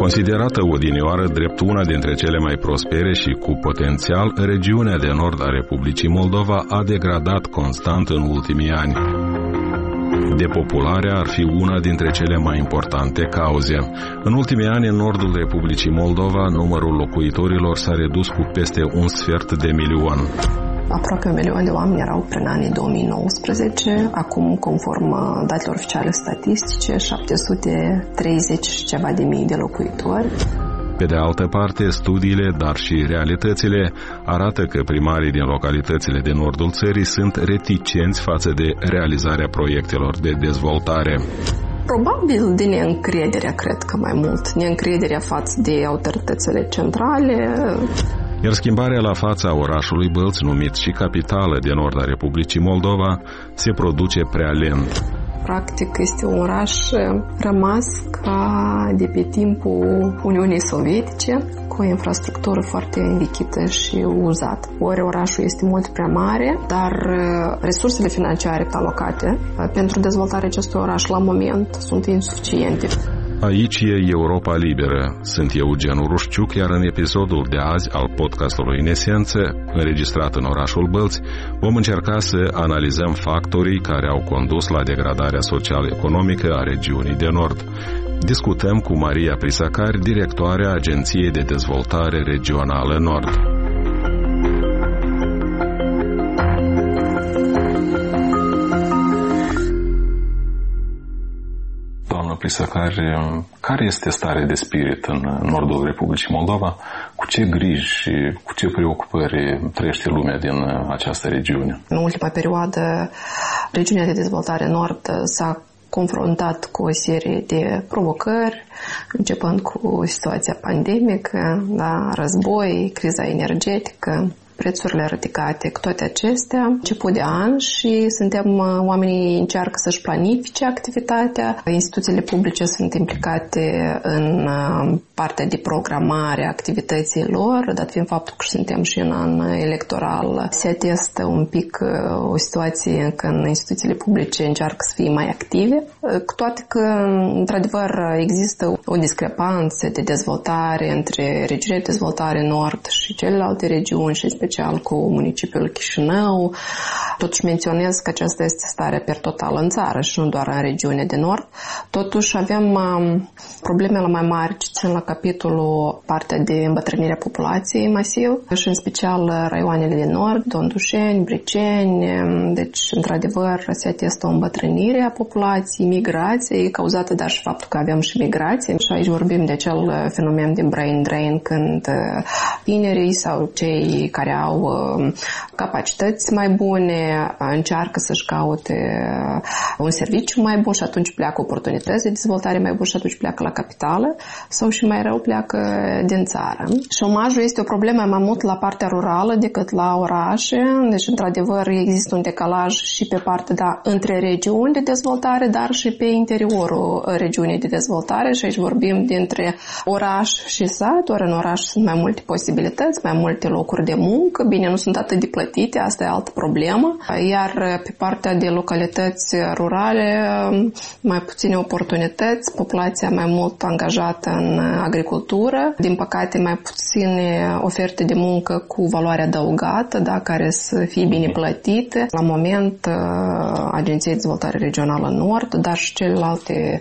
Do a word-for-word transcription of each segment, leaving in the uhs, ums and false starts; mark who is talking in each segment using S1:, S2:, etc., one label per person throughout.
S1: Considerată odinioară drept una dintre cele mai prospere și cu potențial, regiunea de nord a Republicii Moldova a degradat constant în ultimii ani. Depopularea ar fi una dintre cele mai importante cauze. În ultimii ani, în nordul Republicii Moldova, numărul locuitorilor s-a redus cu peste un sfert de milion.
S2: Aproape un milion de oameni erau prin anii două mii nouăsprezece, acum, conform datelor oficiale statistice, șapte sute treizeci și ceva de mii de locuitori.
S1: Pe de altă parte, studiile, dar și realitățile arată că primarii din localitățile din nordul țării sunt reticenți față de realizarea proiectelor de dezvoltare.
S2: Probabil de neîncrederea, cred că mai mult. Neîncrederea față de autoritățile centrale.
S1: Iar schimbarea la fața orașului Bălți, numit și capitală de nord a Republicii Moldova, se produce prea lent.
S2: Practic este un oraș rămas ca de pe timpul Uniunii Sovietice, cu o infrastructură foarte învechită și uzată. Ori orașul este mult prea mare, dar resursele financiare alocate pentru dezvoltarea acestui oraș la moment sunt insuficiente.
S1: Aici e Europa Liberă. Sunt Eugen Urușciuc, iar în episodul de azi al podcastului În Esență, înregistrat în orașul Bălți, vom încerca să analizăm factorii care au condus la degradarea social-economică a regiunii de nord. Discutăm cu Maria Prisacari, directoarea Agenției de Dezvoltare Regională Nord. Prisacari, care este starea de spirit în nordul Republicii Moldova? Cu ce griji și cu ce preocupări trăiește lumea din această regiune?
S2: În ultima perioadă, regiunea de dezvoltare nord s-a confruntat cu o serie de provocări, începând cu situația pandemică, da, război, criza energetică, prețurile ridicate, cu toate acestea, început de an și suntem, oamenii încearcă să-și planifice activitatea, instituțiile publice sunt implicate în partea de programare a activității lor, dat fiind faptul că suntem și în an electoral, se atestă un pic o situație în când instituțiile publice încearcă să fie mai active, cu toate că, într-adevăr, există o discrepanță de dezvoltare între regiunea de dezvoltare nord și celelalte regiuni și special cu municipiul Chișinău. Totuși menționez că aceasta este starea per total în țară și nu doar în regiune de nord. Totuși avem um, problemele mai mari ce țin la capitolul partea de îmbătrânire a populației masiv și în special raioanele de nord, Dondușeni, Briceni. Deci, într-adevăr, se atestă o îmbătrânire a populației, migrație, cauzată dar și faptul că avem și migrație. Și aici vorbim de acel fenomen de brain drain, când tinerii sau cei care au capacități mai bune încearcă să-și caute un serviciu mai bun și atunci pleacă oportunități de dezvoltare mai bun și atunci pleacă la capitală sau și mai rău pleacă din țară. Șomajul este o problemă mai mult la partea rurală decât la orașe, deci într-adevăr există un decalaj și pe partea da, între regiuni de dezvoltare, dar și pe interiorul regiunii de dezvoltare și aici vorbim dintre oraș și sat, ori în oraș sunt mai multe posibilități, mai multe locuri de muncă, bine, nu sunt atât de plătite, asta e altă problemă, iar pe partea de localități rurale mai puține oportunități, populația mai mult angajată în agricultură, din păcate mai puține oferte de muncă cu valoare adăugată, da, care să fie bine plătite. La moment, Agenția de Dezvoltare Regională Nord, dar și celelalte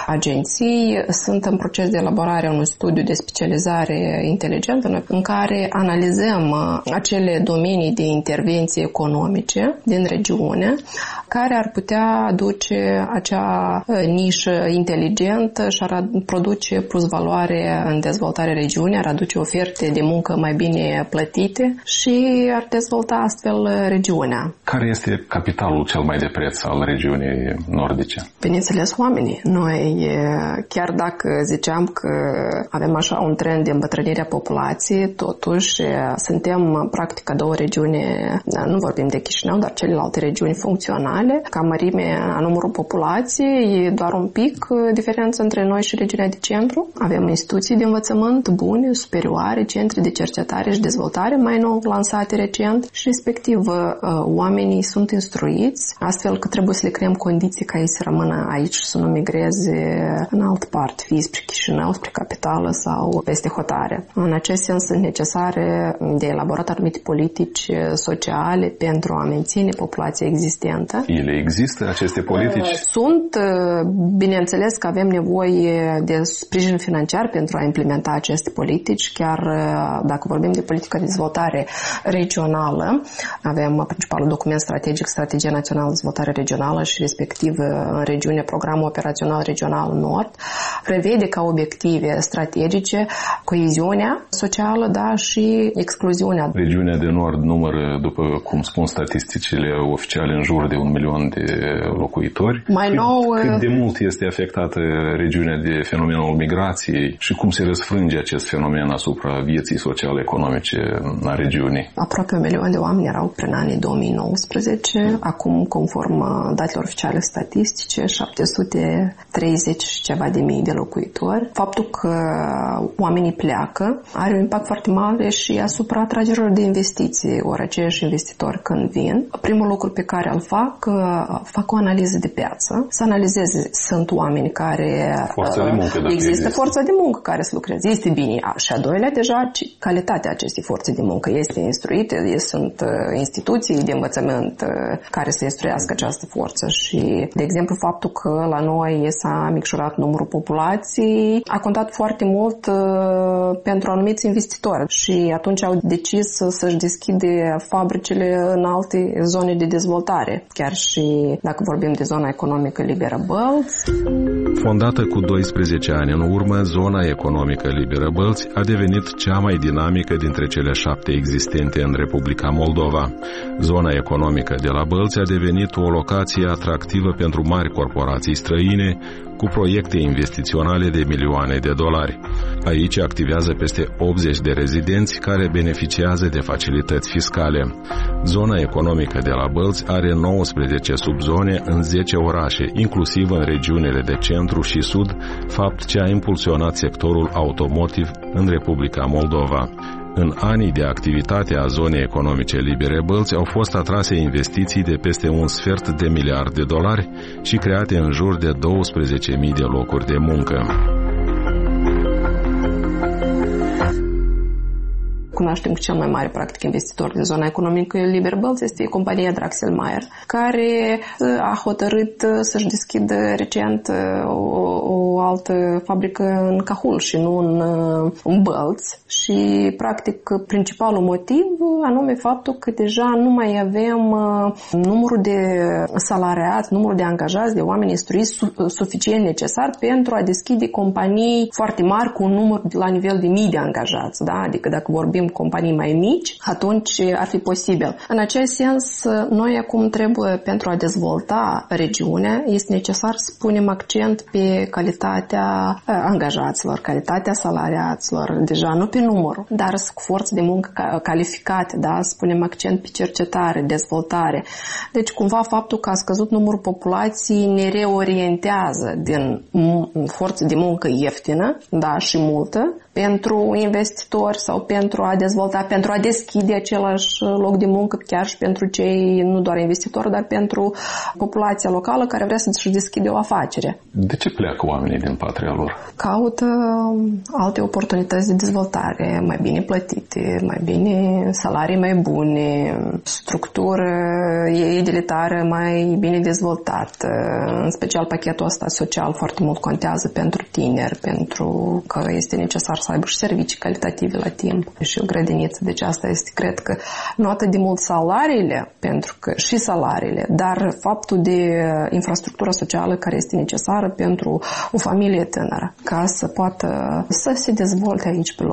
S2: agenții sunt în proces de elaborare a unui studiu de specializare inteligentă în care analizăm acele domenii de intervenție economice din regiune care ar putea aduce acea nișă inteligentă și ar produce plus valoare în dezvoltarea regiunii, ar aduce oferte de muncă mai bine plătite și ar dezvolta astfel regiunea.
S1: Care este capitalul cel mai de preț al regiunii nordice?
S2: Bineînțeles, oamenii. Noi, chiar dacă ziceam că avem așa un trend de îmbătrânire a populației, totuși suntem practic a două regiuni, nu vorbim de Chișinău, dar celelalte regiuni funcționale, ca mărime a numărul populației, e doar un pic diferență între noi și regiunea de centru. Avem instituții de învățământ bune, superioare, centre de cercetare și dezvoltare mai nou lansate recent și respectiv oamenii sunt instruiți, astfel că trebuie să le creăm condiții ca ei să rămână aici și să nu migreze în altă parte, fie spre Chișinău, spre capitală sau peste hotare. În acest sens sunt necesare de elaborat anumite politici sociale pentru a menține populația existentă.
S1: Ele există, aceste politici?
S2: Sunt, bineînțeles că avem nevoie de sprijin financiar pentru a implementa aceste politici, chiar dacă vorbim de politică de dezvoltare regională, avem principalul document strategic, Strategia Națională de Dezvoltare Regională și respectiv în regiune Programul Operațional Regional Nord, prevede ca obiective strategice coeziunea socială, da, și excluziunea.
S1: Regiunea de Nord numără, după cum spun statisticile oficiale, în jur de un milion de locuitori.
S2: Mai
S1: cât,
S2: nou...
S1: Cât de mult este afectată regiunea de fenomenul migrației și cum se răsfrânge acest fenomen asupra vieții sociale-economice a regiunii?
S2: Aproape un milion de oameni erau prin anii două mii nouăsprezece. Acum, conform datelor oficiale statistice, șapte sute treizeci și ceva de mii de locuitori. Faptul că oamenii pleacă are un impact foarte mare și asupra atragerilor de investiții. Ori aceiași investitori când vin, primul lucru pe care îl fac, fac o analiză de piață, să analizeze, sunt oameni care
S1: forța de muncă,
S2: există,
S1: există
S2: forța de muncă care să lucreze. Este bine. A, și a doilea, deja, calitatea acestei forțe de muncă este instruită, sunt instituții de învățământ care să instruiască această forță și, de exemplu, faptul că la noi s-a micșorat numărul populației a contat foarte mult uh, pentru anumiți investitori și atunci au decis să-și deschide fabricile în alte zone de dezvoltare, chiar și dacă vorbim de zona economică liberă Bălți.
S1: Fondată cu doisprezece ani în urmă, zona economică liberă Bălți a devenit cea mai dinamică dintre cele șapte existente în Republica Moldova. Zona economică de la Bălți a devenit o locație atractivă pentru mari corporații străine cu proiecte investiționale de milioane de dolari. Aici activează peste optzeci de rezidenți care beneficiază de facilități fiscale. Zona economică de la Bălți are nouăsprezece subzone în zece orașe, inclusiv în regiunile de centru și sud, fapt ce a impulsionat sectorul automotiv în Republica Moldova. În anii de activitate a zonei economice libere Bălți au fost atrase investiții de peste un sfert de miliard de dolari și create în jur de douăsprezece mii de locuri de muncă.
S2: Cunoaștem că cel mai mare, practic, investitor de zona economică liberă Bălți este compania Draxelmaier, care a hotărât să-și deschidă recent o, o altă fabrică în Cahul și nu în, în Bălți. Și, practic, principalul motiv anume faptul că deja nu mai avem numărul de salariați, numărul de angajați, de oameni instruiți suficient necesar pentru a deschide companii foarte mari cu un număr la nivel de mii de angajați. Da? Adică dacă vorbim companii mai mici, atunci ar fi posibil. În acest sens, noi acum trebuie, pentru a dezvolta regiunea, este necesar să punem accent pe calitatea angajaților, calitatea salariaților, deja nu pe număr, dar cu forță de muncă calificate, da? Să punem accent pe cercetare, dezvoltare. Deci, cumva, faptul că a scăzut numărul populației ne reorientează din forță de muncă ieftină, da, și multă, pentru investitori sau pentru a dezvolta, pentru a deschide același loc de muncă chiar și pentru cei, nu doar investitori, dar pentru populația locală care vrea să-și deschide o afacere.
S1: De ce pleacă oamenii din patria lor?
S2: Caută alte oportunități de dezvoltare, mai bine plătite, mai bine salarii mai bune, structură edilitară mai bine dezvoltată. În special pachetul ăsta social foarte mult contează pentru tineri, pentru că este necesar să aibă și servicii calitative la timp și o grădiniță. Deci asta este, cred că, nu atât de mult salariile, pentru că și salariile, dar faptul de infrastructură socială care este necesară pentru o familie tânără, ca să poată să se dezvolte aici pe loc.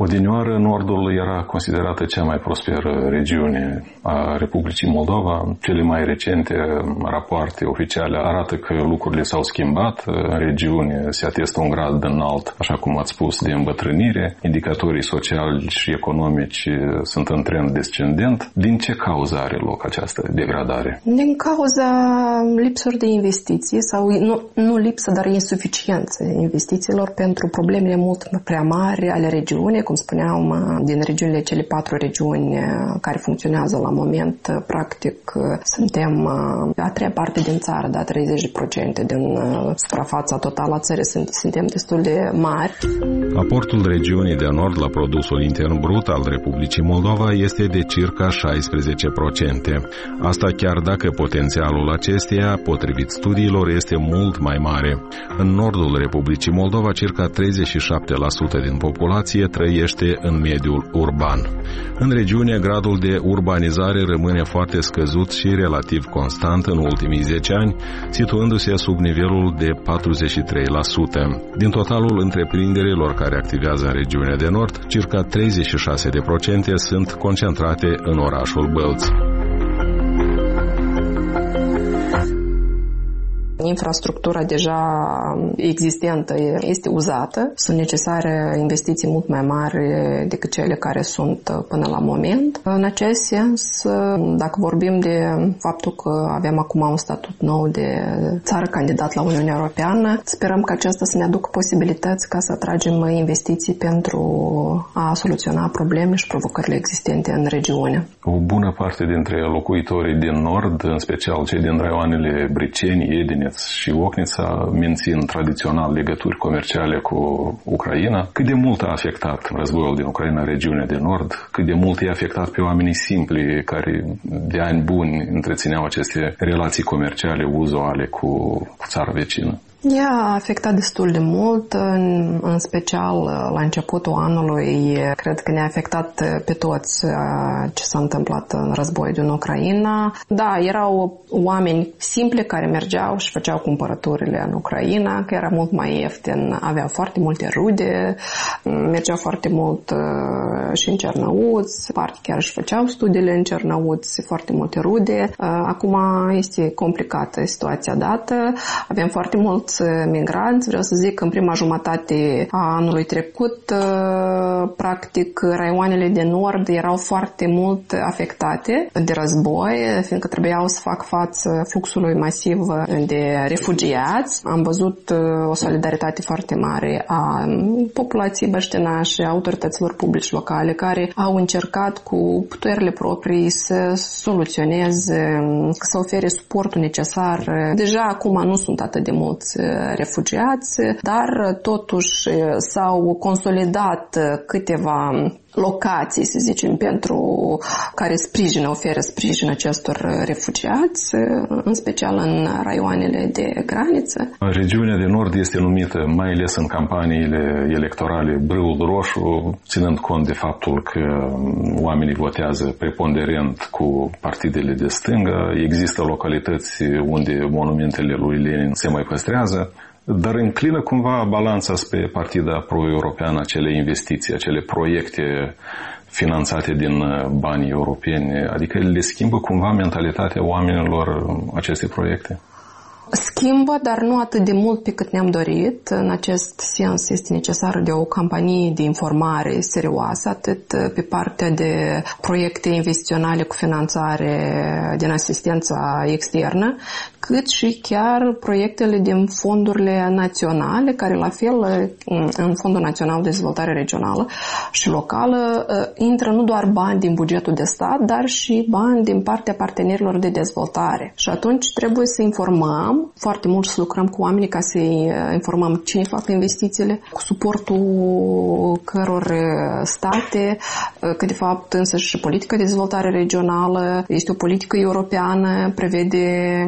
S1: Odinioară, Nordul era considerată cea mai prosperă regiune a Republicii Moldova. Cele mai recente rapoarte oficiale arată că lucrurile s-au schimbat. În regiune se atestă un grad înalt, așa cum ați spus, de îmbătrânire. Indicatorii sociali și economici sunt în trend descendent. Din ce cauză are loc această degradare?
S2: Din cauza lipsuri de investiții sau nu, nu lipsă, dar insuficiență investițiilor pentru problemele mult prea mari ale regiunii. Cum spuneam, din regiunile, cele patru regiuni care funcționează la moment, practic suntem a treia parte din țară, da, treizeci la sută din suprafața totală a țării, suntem destul de mari.
S1: Aportul regiunii de nord la produsul intern brut al Republicii Moldova este de circa șaisprezece la sută. Asta chiar dacă potențialul acesteia, potrivit studiilor, este mult mai mare. În nordul Republicii Moldova, circa treizeci și șapte la sută din populație trăiește în mediul urban. În regiune, gradul de urbanizare rămâne foarte scăzut și relativ constant în ultimii zece ani, situându-se sub nivelul de patruzeci și trei la sută. Din totalul întreprinderilor care activează în regiunea de nord, circa treizeci și șase la sută sunt concentrate în orașul Bălți.
S2: Infrastructura deja existentă este uzată. Sunt necesare investiții mult mai mari decât cele care sunt până la moment. În acest sens, dacă vorbim de faptul că avem acum un statut nou de țară candidat la Uniunea Europeană, sperăm că acesta să ne aducă posibilități ca să atragem investiții pentru a soluționa probleme și provocările existente în regiune.
S1: O bună parte dintre locuitorii din nord, în special cei din raioanele Briceni, Edine și Ocnița, mențin tradițional legături comerciale cu Ucraina. Cât de mult a afectat războiul din Ucraina regiunea de nord? Cât de mult i-a afectat pe oamenii simpli care de ani buni întrețineau aceste relații comerciale uzuale cu, cu țara vecină?
S2: Ea a afectat destul de mult, în, în special la începutul anului. Cred că ne-a afectat pe toți ce s-a întâmplat în războiul din Ucraina. Da, erau oameni simpli care mergeau și făceau cumpărăturile în Ucraina, că era mult mai ieftin, aveau foarte multe rude, mergeau foarte mult și în Cernăuți, parte chiar își făceau studiile în Cernăuți, foarte multe rude. Acum este complicată situația dată, avem foarte mult migranți. Vreau să zic că în prima jumătate a anului trecut, practic, raioanele de nord erau foarte mult afectate de război, fiindcă trebuiau să fac față fluxului masiv de refugiați. Am văzut o solidaritate foarte mare a populației băștinașe, a autorităților publici locale, care au încercat cu puterile proprii să soluționeze, să ofere suportul necesar. Deja acum nu sunt atât de mulți refugiați, dar totuși s-au consolidat câteva locații, să zicem, pentru care sprijină, oferă sprijin acestor refugiați, în special în raioanele de graniță.
S1: Regiunea de nord este numită, mai ales în campaniile electorale, brâul roșu, ținând cont de faptul că oamenii votează preponderent cu partidele de stângă. Există localități unde monumentele lui Lenin se mai păstrează, dar înclină cumva balanța spre partida pro-europeană, acele investiții, acele proiecte finanțate din banii europeni, adică le schimbă cumva mentalitatea oamenilor aceste proiecte?
S2: Schimbă, dar nu atât de mult pe cât ne-am dorit. În acest sens este necesară de o campanie de informare serioasă, atât pe partea de proiecte investiționale cu finanțare din asistența externă, cât și chiar proiectele din fondurile naționale, care la fel în Fondul Național de Dezvoltare Regională și Locală intră nu doar bani din bugetul de stat, dar și bani din partea partenerilor de dezvoltare. Și atunci trebuie să informăm foarte mult, să lucrăm cu oamenii ca să-i informăm cine fac investițiile, cu suportul căror state, că de fapt însă și politica de dezvoltare regională este o politică europeană, prevede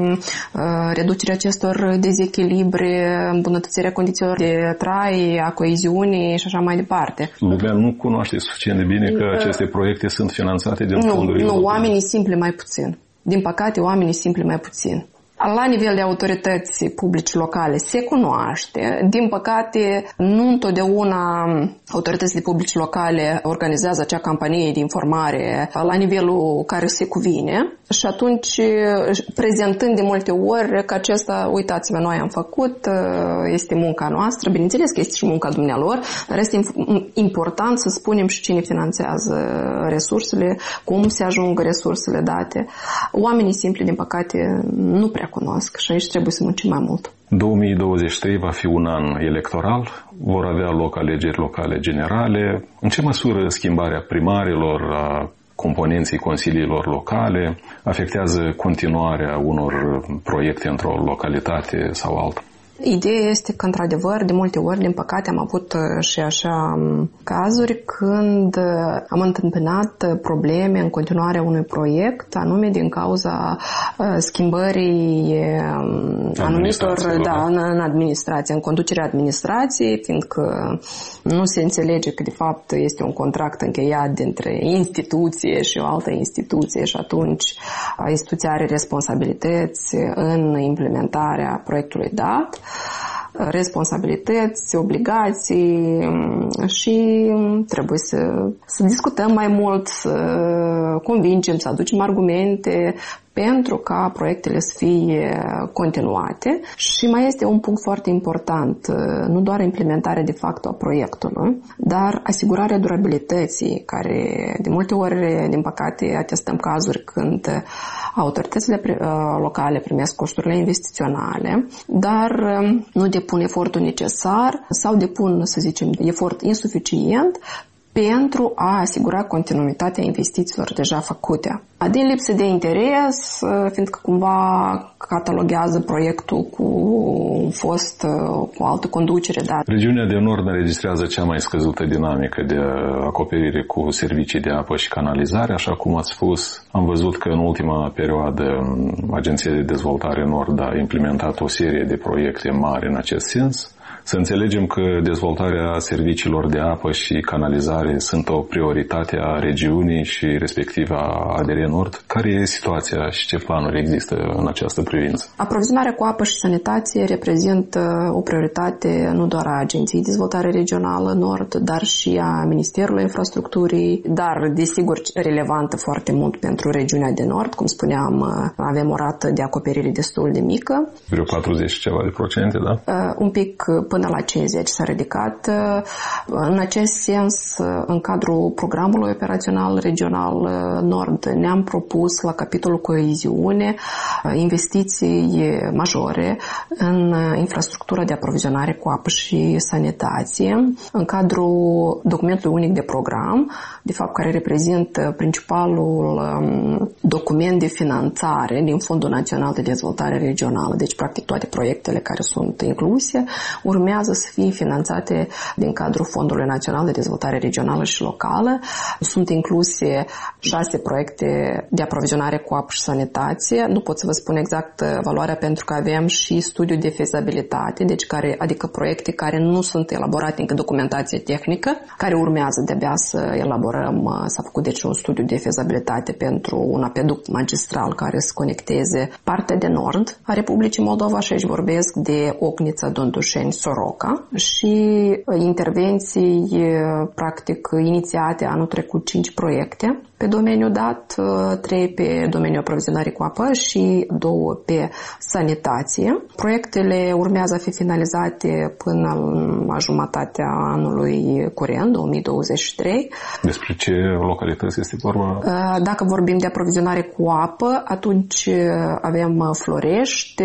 S2: reducerea acestor dezechilibre, îmbunătățirea condițiilor de trai, a coeziunii și așa mai departe.
S1: Lumea nu cunoaște suficient de bine că aceste proiecte sunt finanțate din
S2: nu,
S1: fonduri
S2: Nu,
S1: europene.
S2: oamenii simpli mai puțin. Din păcate, oamenii simpli mai puțin. la nivel de autorități publice locale se cunoaște. Din păcate, nu întotdeauna autoritățile publice locale organizează acea campanie de informare la nivelul care se cuvine și atunci, prezentând de multe ori că acesta, uitați-vă, noi am făcut, este munca noastră, bineînțeles că este și munca dumnealor, dar este important să spunem și cine finanțează resursele, cum se ajung resursele date. Oamenii simpli, din păcate, nu prea cunosc și aici trebuie să muncim mai mult.
S1: două mii douăzeci și trei va fi un an electoral, vor avea loc alegeri locale generale. În ce măsură schimbarea primarilor, a componenții consiliilor locale afectează continuarea unor proiecte într-o localitate sau alta?
S2: Ideea este că, într-adevăr, de multe ori, din păcate, am avut și așa cazuri când am întâmpinat probleme în continuarea unui proiect, anume din cauza schimbării anumitor, da, în administrație, în conducerea administrației, fiindcă nu se înțelege că, de fapt, este un contract încheiat dintre instituție și o altă instituție și atunci instituția are responsabilități în implementarea proiectului dat, responsabilități, obligații și trebuie să, să discutăm mai mult, să convingem, să aducem argumente pentru ca proiectele să fie continuate. Și mai este un punct foarte important, nu doar implementarea de fapt a proiectului, dar asigurarea durabilității, care de multe ori, din păcate, atestăm cazuri când autoritățile locale primesc costurile investiționale, dar nu depun efortul necesar sau depun, să zicem, efort insuficient pentru a asigura continuitatea investițiilor deja făcute. Din lipsă de interes, fiindcă cumva cataloguează proiectul cu fost cu altă conducere. Dar...
S1: Regiunea de Nord înregistrează cea mai scăzută dinamică de acoperire cu servicii de apă și canalizare, așa cum ați spus. Am văzut că în ultima perioadă Agenția de Dezvoltare Nord a implementat o serie de proiecte mari în acest sens. Să înțelegem că dezvoltarea serviciilor de apă și canalizare sunt o prioritate a regiunii și respectiv a A D R Nord. Care e situația și ce planuri există în această privință?
S2: Aprovizionarea cu apă și sanitație reprezintă o prioritate nu doar a Agenției de Dezvoltare Regională Nord, dar și a Ministerului Infrastructurii, dar desigur relevantă foarte mult pentru regiunea de Nord. Cum spuneam, avem o rată de acoperire destul de mică.
S1: Vreo patruzeci și ceva de procente, da?
S2: Uh, un pic până la cincizeci s-a ridicat. În acest sens, în cadrul programului operațional regional Nord, ne-am propus la capitolul coeziune investiții majore în infrastructura de aprovizionare cu apă și sanitație. În cadrul documentului unic de program, de fapt care reprezintă principalul document de finanțare din Fondul Național de Dezvoltare Regională, deci practic toate proiectele care sunt incluse, urmează să fie finanțate din cadrul Fondului Național de Dezvoltare Regională și Locală. Sunt incluse șase proiecte de aprovizionare cu apă și sanitație. Nu pot să vă spun exact valoarea pentru că avem și studiu de fezabilitate, deci care, adică proiecte care nu sunt elaborate încă documentație tehnică, care urmează de-abia să elaborăm. S-a făcut deci un studiu de fezabilitate pentru un apeduct magistral care să conecteze partea de nord a Republicii Moldova și aici vorbesc de Ocnița, Dondușeni, Soroca și intervenții practic inițiate anul trecut cinci proiecte pe domeniul dat, trei pe domeniul aprovizionării cu apă și două pe sanitație. Proiectele urmează a fi finalizate până la jumătatea anului curent, două mii douăzeci și trei.
S1: Despre ce localități este vorba?
S2: Dacă vorbim de aprovizionare cu apă, atunci avem Florești,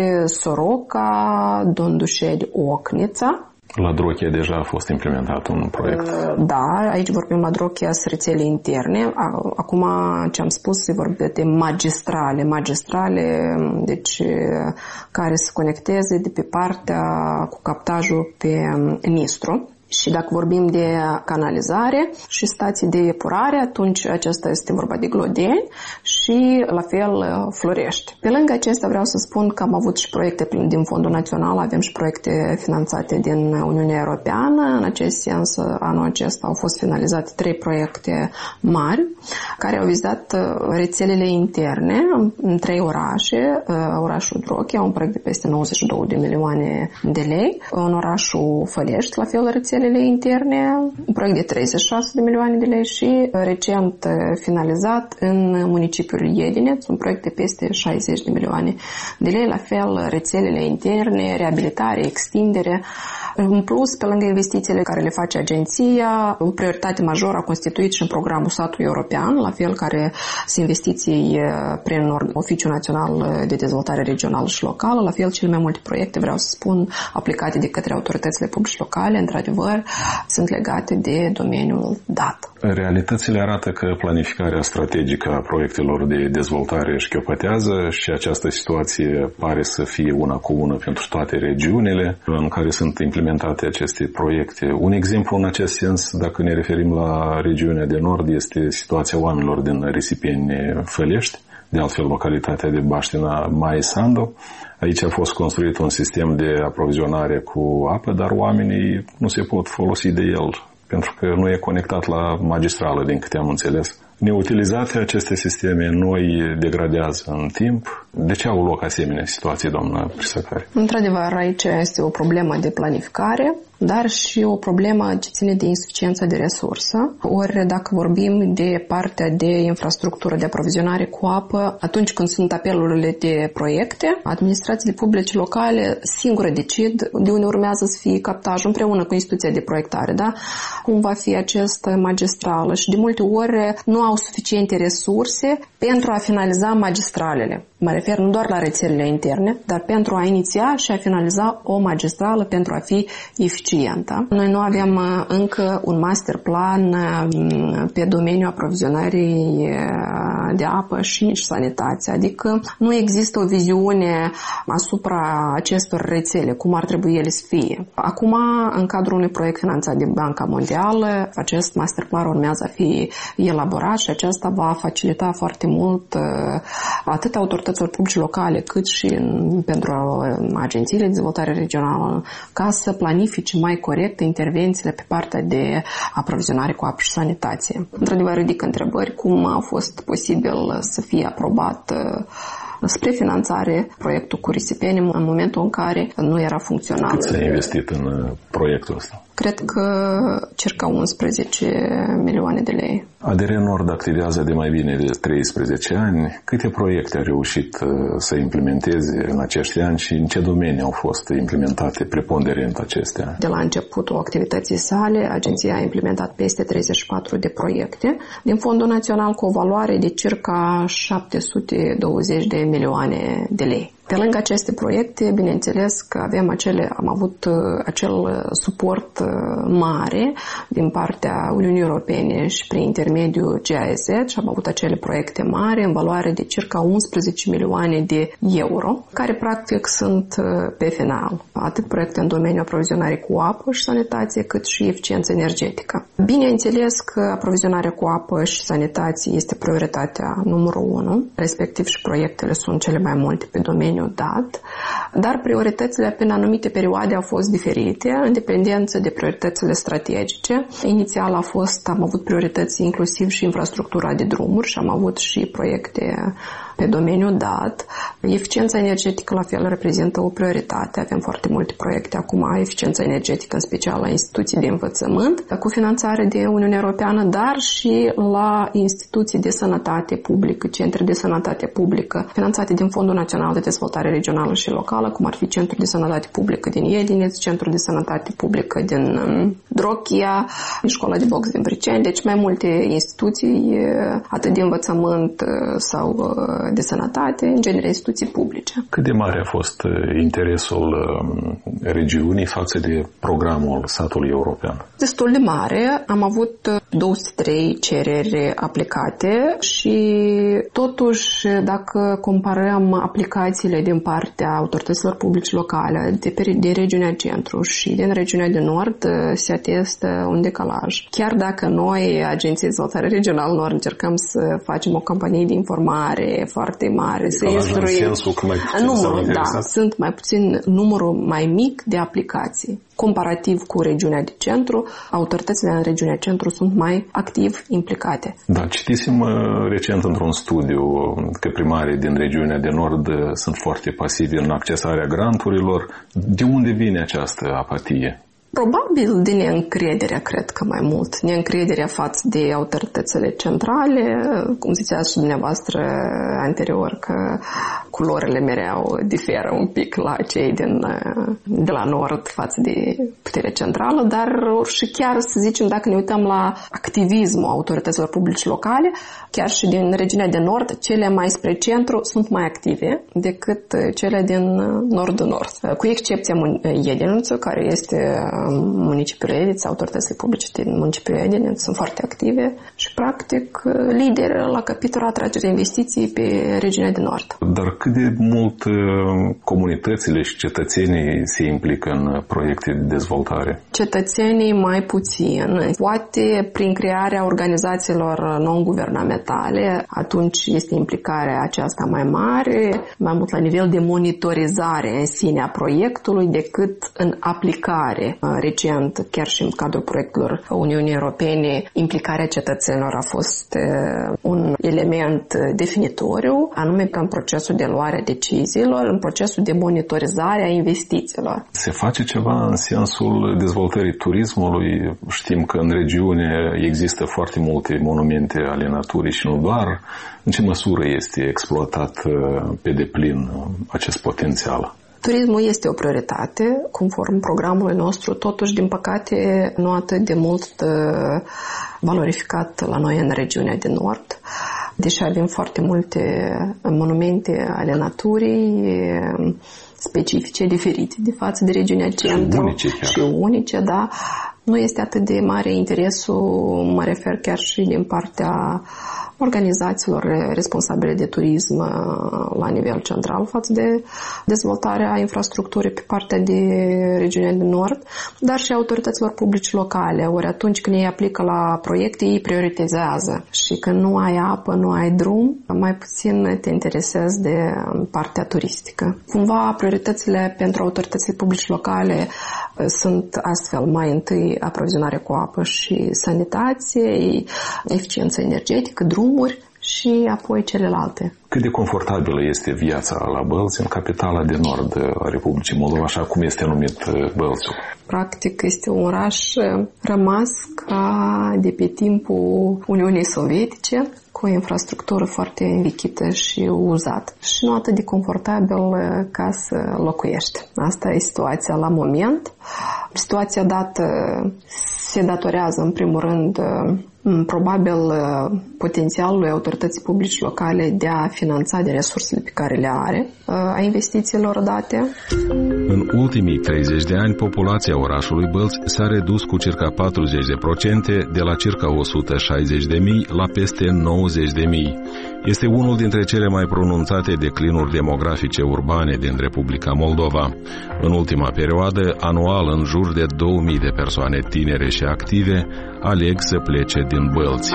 S2: Soroca, Dondușeni, Ocnița.
S1: La Drochia deja a fost implementat un proiect.
S2: Da, aici vorbim la Drochia rețele interne. Acum ce am spus se vorbește de magistrale, magistrale deci care se conecteze de pe partea cu captajul pe Nistru. Și dacă vorbim de canalizare și stații de epurare, atunci acesta este vorba de Glodeni și la fel Florești. Pe lângă acestea vreau să spun că am avut și proiecte din Fondul Național, avem și proiecte finanțate din Uniunea Europeană. În acest sens, anul acesta au fost finalizate trei proiecte mari care au vizat rețelele interne în trei orașe. Orașul Drochia, un proiect de peste nouăzeci și două de milioane de lei. În orașul Fălești, la fel rețelele interne, un proiect de treizeci și șase de milioane de lei și recent finalizat în municipiul Iedineț, un proiect de peste șaizeci de milioane de lei, la fel rețelele interne, reabilitare, extindere. În plus, pe lângă investițiile care le face agenția, o prioritate majoră a constituit și în programul Satului European, la fel care sunt investiții prin Oficiul Național de Dezvoltare Regională și Locală, la fel cele mai multe proiecte, vreau să spun, aplicate de către autoritățile publice locale, într-adevăr, sunt legate de domeniul dat.
S1: Realitățile arată că planificarea strategică a proiectelor de dezvoltare șchiopătează și această situație pare să fie una comună pentru toate regiunile în care sunt implementate aceste proiecte. Un exemplu în acest sens, dacă ne referim la regiunea de nord, este situația oamenilor din Risipeni Fălești, de altfel localitatea de Baștina Maie Sandu. Aici a fost construit un sistem de aprovizionare cu apă, dar oamenii nu se pot folosi de el, pentru că nu e conectat la magistrală, din câte am înțeles. Neutilizate aceste sisteme noi degradează în timp. De ce au loc asemenea situații, doamnă Prisăcari?
S2: Într-adevăr, aici este o problemă de planificare, dar și o problemă ce ține de insuficiență de resursă. Ori dacă vorbim de partea de infrastructură de aprovizionare cu apă, atunci când sunt apelurile de proiecte, administrațiile publice locale singure decid de unde urmează să fie captajul împreună cu instituția de proiectare, da? Cum va fi această magistrală și de multe ori nu au suficiente resurse pentru a finaliza magistralele. Mă refer nu doar la rețelele interne, dar pentru a iniția și a finaliza o magistrală pentru a fi eficientă. Noi nu avem încă un master plan pe domeniul aprovizionării de apă și nici sanitație, adică nu există o viziune asupra acestor rețele, cum ar trebui ele să fie. Acum, în cadrul unui proiect finanțat de Banca Mondială, acest master plan urmează a fi elaborat și acesta va facilita foarte mult atât autorităților publice locale, cât și în, pentru agențiile de dezvoltare regională, ca să planifice mai corect intervențiile pe partea de aprovizionare cu apă și sanitație. Într-adevăr, ridic întrebări cum a fost posibil să fie aprobat spre finanțare proiectul cu Risipeni în momentul în care nu era funcțional.
S1: Cât s-a investit în proiectul ăsta?
S2: Cred că circa unsprezece milioane de lei.
S1: A D R Nord activează de mai bine de treisprezece ani. Câte proiecte a reușit să implementeze în acești ani și în ce domenii au fost implementate preponderent acestea?
S2: De la începutul activității sale, agenția a implementat peste treizeci și patru de proiecte din Fondul Național cu o valoare de circa șapte sute douăzeci de milioane de lei. Pe lângă aceste proiecte, bineînțeles că avem acele, am avut acel suport mare din partea Uniunii Europene și prin intermediul G I Z și am avut acele proiecte mari în valoare de circa unsprezece milioane de euro, care practic sunt pe final. Atât proiecte în domeniul aprovizionării cu apă și sanitație, cât și eficiență energetică. Bineînțeles că aprovizionarea cu apă și sanitație este prioritatea numărul unu, respectiv și proiectele sunt cele mai multe pe domeniul dat, dar prioritățile pe anumite perioade au fost diferite, în dependență de prioritățile strategice. Inițial a fost, am avut priorități inclusiv și infrastructura de drumuri și am avut și proiecte pe domeniul dat. Eficiența energetică la fel reprezintă o prioritate. Avem foarte multe proiecte acum, eficiența energetică, în special la instituții de învățământ, cu finanțare de Uniunea Europeană, dar și la instituții de sănătate publică, centre de sănătate publică, finanțate din Fondul Național de Dezvoltare Regională și Locală, cum ar fi Centrul de Sănătate Publică din Iedineț, Centrul de Sănătate Publică din Drochia, Școala de Box din Briceni, deci mai multe instituții, atât de învățământ sau de sănătate, în genere instituții publice.
S1: Cât de mare a fost interesul regiunii față de programul Satului European?
S2: Destul de mare. Am avut două sute trei cereri aplicate și totuși, dacă comparăm aplicațiile din partea autorităților publice locale de, pe, de regiunea centru și din regiunea de nord, se este un decalaj. Chiar dacă noi, Agenția de Dezvoltare Regională Nord, încercăm să facem o campanie de informare foarte mare, să instruim...
S1: În sensul că mai puțin
S2: numărul, da, sunt mai puțin numărul mai mic de aplicații. Comparativ cu regiunea de centru, autoritățile în regiunea centru sunt mai activ implicate.
S1: Da, citisem recent într-un studiu că primarii din regiunea de nord sunt foarte pasivi în accesarea granturilor. De unde vine această apatie?
S2: Probabil de neîncrederea, cred că mai mult. Neîncrederea față de autoritățile centrale, cum ziceați și dumneavoastră anterior, că culorile mereu diferă un pic la cei din, de la nord față de puterea centrală, dar și chiar, să zicem, dacă ne uităm la activismul autorităților publice locale, chiar și din regiunea de nord, cele mai spre centru sunt mai active decât cele din nord-nord. Cu excepția Iediniță, care este municipiul Edeniță, autoritățile publice din municipiul Edeniță sunt foarte active și, practic, lideri la capitolul atragerea investiții pe regiunea de nord.
S1: Dar cât de mult comunitățile și cetățenii se implică în proiecte de dezvoltare?
S2: Cetățenii mai puțin. Poate prin crearea organizațiilor non-guvernamentale, atunci este implicarea aceasta mai mare, mai mult la nivel de monitorizare în sine a proiectului decât în aplicare. Recent, chiar și în cadrul proiectelor Uniunii Europene, implicarea cetățenilor a fost un element definitoriu, anume că în procesul de luare a deciziilor, în procesul de monitorizare a investițiilor. Se
S1: face ceva în sensul dezvoltării turismului? Știm că în regiune există foarte multe monumente ale naturii și nu doar. În ce măsură este exploatat pe deplin acest potențial?
S2: Turismul este o prioritate, conform programului nostru, totuși, din păcate, nu atât de mult valorificat la noi în regiunea de nord. Deși avem foarte multe monumente ale naturii specifice, diferite de față de regiunea centru.
S1: Și unice, chiar.
S2: Și unice, da. Nu este atât de mare interesul, mă refer chiar și din partea organizațiilor responsabile de turism la nivel central față de dezvoltarea infrastructurii pe partea de regiunea de nord, dar și autorităților publice locale. Ori atunci când ei aplică la proiecte, ei prioritizează. Și când nu ai apă, nu ai drum, mai puțin te interesezi de partea turistică. Cumva prioritățile pentru autoritățile publice locale sunt astfel mai întâi aprovizionare cu apă și sanitație, eficiență energetică, drumuri și apoi celelalte.
S1: Cât de confortabilă este viața la Bălți, în capitala de nord a Republicii Moldova, așa cum este numit Bălțiul?
S2: Practic este un oraș rămas ca de pe timpul Uniunii Sovietice, cu o infrastructură foarte învechită și uzată. Și nu atât de confortabil ca să locuiești. Asta e situația la moment. Situația dată se datorează, în primul rând, probabil potențialului autorității publice locale de a finanța de resursele pe care le are, a investițiilor date.
S1: În ultimii treizeci de ani, populația orașului Bălți s-a redus cu circa patruzeci de procente, de la circa o sută șaizeci de mii la peste nouăzeci de mii. Este unul dintre cele mai pronunțate declinuri demografice urbane din Republica Moldova. În ultima perioadă, anual în jur de două mii de persoane tinere și active aleg să plece din Bălți.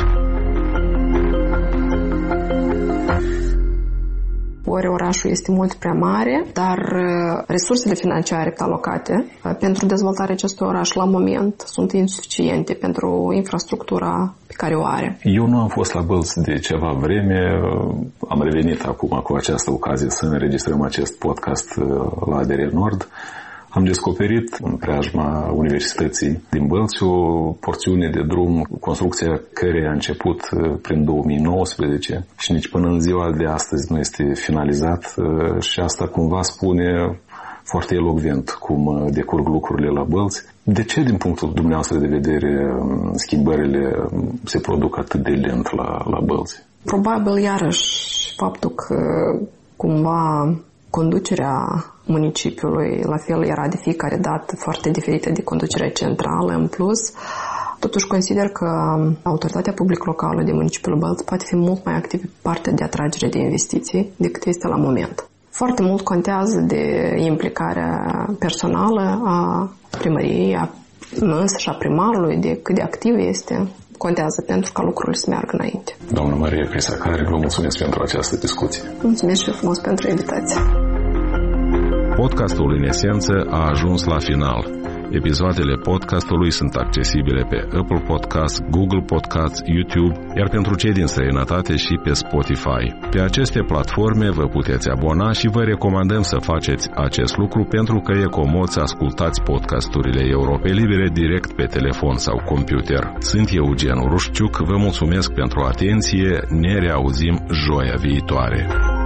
S2: Ori orașul este mult prea mare, dar resursele financiare alocate pentru dezvoltarea acestui oraș la moment sunt insuficiente pentru infrastructura pe care o are.
S1: Eu nu am fost la Bălți de ceva vreme, am revenit acum cu această ocazie să înregistrăm acest podcast la A D R Nord. Am descoperit în preajma Universității din Bălți o porțiune de drum, construcția căreia a început prin două mii nouăsprezece și nici până în ziua de astăzi nu este finalizat și asta cumva spune foarte elocvent cum decurg lucrurile la Bălți. De ce, din punctul dumneavoastră de vedere, schimbările se produc atât de lent la, la Bălți?
S2: Probabil, iarăși, faptul că cumva conducerea municipiului, la fel, era de fiecare dată foarte diferită de conducerea centrală. În plus, totuși consider că autoritatea publică locală de municipiul Bălți poate fi mult mai activă pe partea de atragere de investiții decât este la moment. Foarte mult contează de implicarea personală a primăriei, a însă și a primarului, de cât de activ este, contează pentru ca lucrurile să meargă înainte.
S1: Doamna Maria Crisacari, vă mulțumesc pentru această discuție.
S2: Mulțumesc și frumos pentru invitație.
S1: Podcastul în esență a ajuns la final. Episoadele podcastului sunt accesibile pe Apple Podcasts, Google Podcasts, YouTube, iar pentru cei din străinătate și pe Spotify. Pe aceste platforme vă puteți abona și vă recomandăm să faceți acest lucru pentru că e comod să ascultați podcasturile Europei Libere direct pe telefon sau computer. Sunt Eugen Urușciuc, vă mulțumesc pentru atenție, ne reauzim joia viitoare.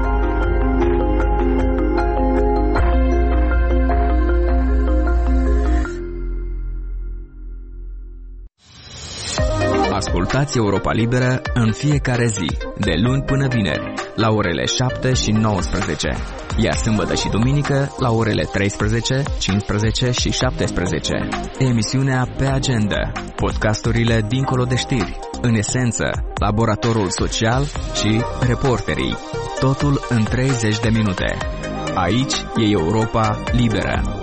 S3: Ascultați Europa Liberă în fiecare zi, de luni până vineri, la orele șapte și nouăsprezece, iar sâmbătă și duminică la orele treisprezece, cincisprezece și șaptesprezece. Emisiunea Pe Agenda, podcasturile dincolo de știri, în esență, laboratorul social și reporterii. Totul în treizeci de minute. Aici e Europa Liberă.